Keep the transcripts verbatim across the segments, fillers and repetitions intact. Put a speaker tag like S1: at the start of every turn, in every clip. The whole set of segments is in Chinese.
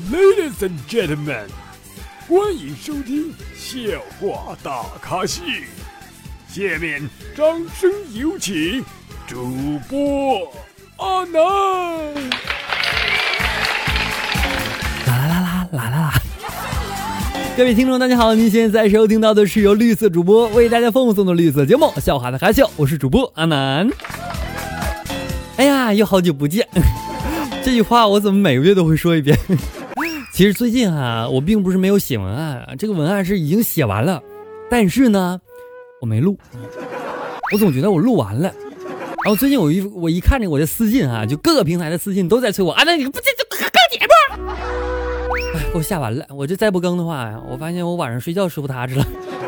S1: Ladies and gentlemen， 欢迎收听笑话大咖秀。下面掌声有请主播阿南。
S2: 啦啦啦啦啦啦！各位听众，大家好，您现在收听到的是由绿色主播为大家奉送的绿色节目《笑话大咖秀》，我是主播阿南。哎呀，又好久不见，这句话我怎么每个月都会说一遍？其实最近啊，我并不是没有写文案，这个文案是已经写完了，但是呢，我没录。我总觉得我录完了，然后最近我一我一看着我的私信啊，就各个平台的私信都在催我啊，那你不这这更节目？哎，给我吓完了！我这再不更的话呀，我发现我晚上睡觉舒服踏实了。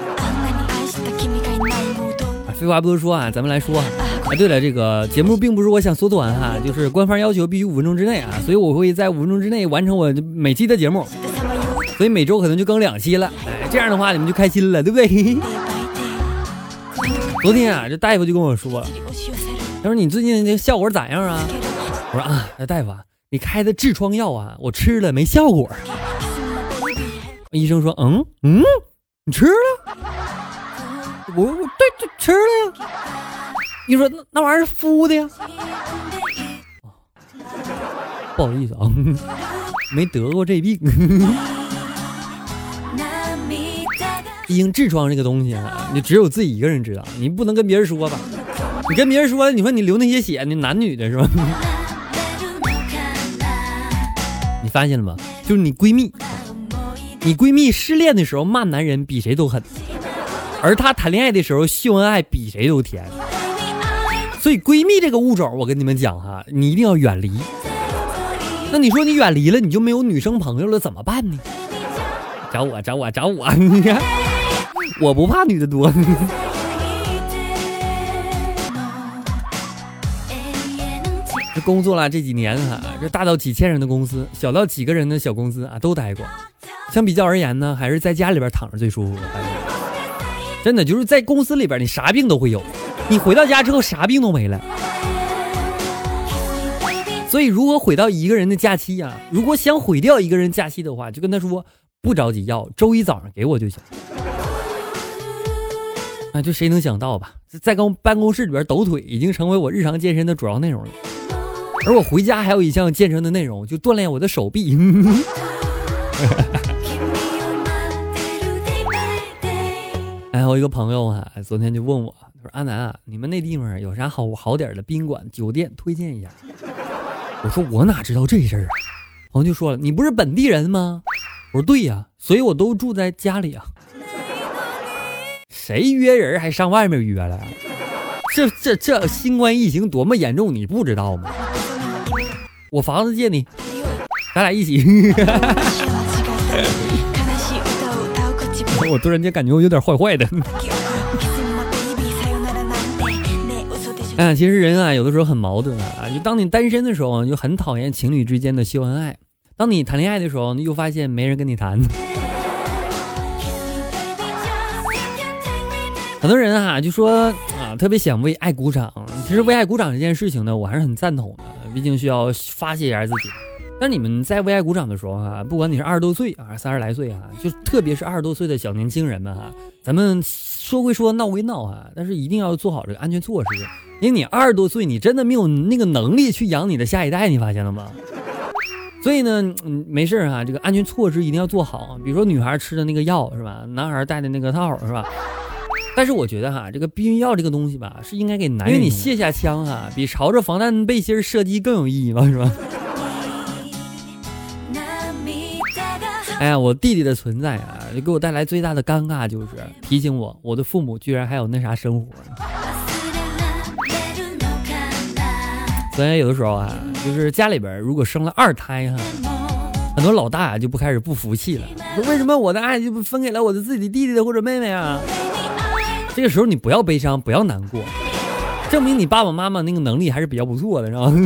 S2: 废话不多说啊，咱们来说啊。啊，对了，这个节目并不是我想缩短哈，就是官方要求必须五分钟之内啊，所以我会在五分钟之内完成我每期的节目，所以每周可能就更两期了。哎，这样的话你们就开心了，对不对？昨天啊，这大夫就跟我说，他说你最近这效果咋样啊？我说啊，大夫啊，你开的痔疮药啊，我吃了没效果。医生说，嗯嗯，你吃了？我我对对吃了呀。你说那那玩意儿是敷的呀？不好意思啊，没得过这病。毕竟痔疮这个东西啊，你只有自己一个人知道，你不能跟别人说吧？你跟别人说，你说你流那些血，你男女的是吧？你发现了吗？就是你闺蜜，你闺蜜失恋的时候骂男人比谁都狠，而她谈恋爱的时候秀恩爱比谁都甜。所以闺蜜这个物种，我跟你们讲哈，你一定要远离。那你说你远离了，你就没有女生朋友了，怎么办呢？找我，找我，找我！你看，我不怕女的多。这工作了这几年哈，这大到几千人的公司，小到几个人的小公司啊，都待过。相比较而言呢，还是在家里边躺着最舒服。真的就是在公司里边，你啥病都会有。你回到家之后啥病都没了。所以如果毁掉一个人的假期啊，如果想毁掉一个人假期的话，就跟他说不着急要，周一早上给我就行。啊，就谁能想到吧，在公办公室里边抖腿已经成为我日常健身的主要内容了。而我回家还有一项健身的内容，就锻炼我的手臂。哎，我一个朋友啊，昨天就问我说，阿南啊，你们那地方有啥好好点的宾馆酒店推荐一下？我说我哪知道这事儿啊。朋友就说了，你不是本地人吗？我说对呀，所以我都住在家里啊。谁约人还上外面约了？这这这新冠疫情多么严重，你不知道吗？我房子借你，咱俩一起。我突然间感觉我有点坏坏的。哎，其实人啊，有的时候很矛盾啊。就当你单身的时候，就很讨厌情侣之间的秀恩爱；当你谈恋爱的时候，你又发现没人跟你谈。很多人啊，就说啊，特别想为爱鼓掌。其实为爱鼓掌这件事情呢，我还是很赞同的，毕竟需要发泄一下自己。但你们在为爱鼓掌的时候啊，不管你是二十多岁啊，三十来岁啊，就特别是二十多岁的小年轻人们哈，咱们说归说，闹归闹啊，但是一定要做好这个安全措施。因为你二十多岁，你真的没有那个能力去养你的下一代，你发现了吗？所以呢，嗯，没事啊，这个安全措施一定要做好。比如说女孩吃的那个药是吧，男孩戴的那个套是吧？但是我觉得哈，这个避孕药这个东西吧，是应该给男人，因为你卸下枪哈，比朝着防弹背心射击更有意义嘛，是吧？哎呀，我弟弟的存在啊，就给我带来最大的尴尬，就是提醒我，我的父母居然还有那啥生活。所以有的时候啊，就是家里边如果生了二胎哈，很多老大啊就不开始不服气了，说为什么我的爱就不分给了我的自己弟弟的或者妹妹啊？这个时候你不要悲伤，不要难过，证明你爸爸妈妈那个能力还是比较不错的，是吧？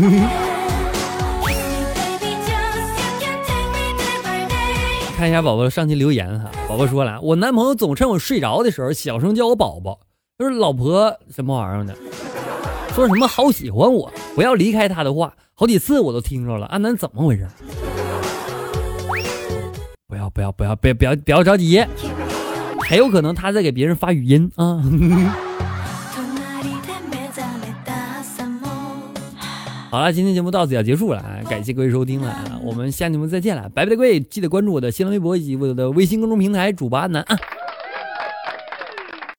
S2: 看一下宝宝上期留言哈，宝宝说了，我男朋友总趁我睡着的时候小声叫我宝宝，就是老婆什么玩意儿的，说什么好喜欢我，不要离开他的话，好几次我都听着了。安南怎么回事？ 不要不要不要不要不要不要着急，还有可能他在给别人发语音啊。好了，今天节目到此要结束了，感谢各位收听了，我们下期节目再见了，拜拜各位，记得关注我的新浪微博以及我的微信公众平台主播安南啊。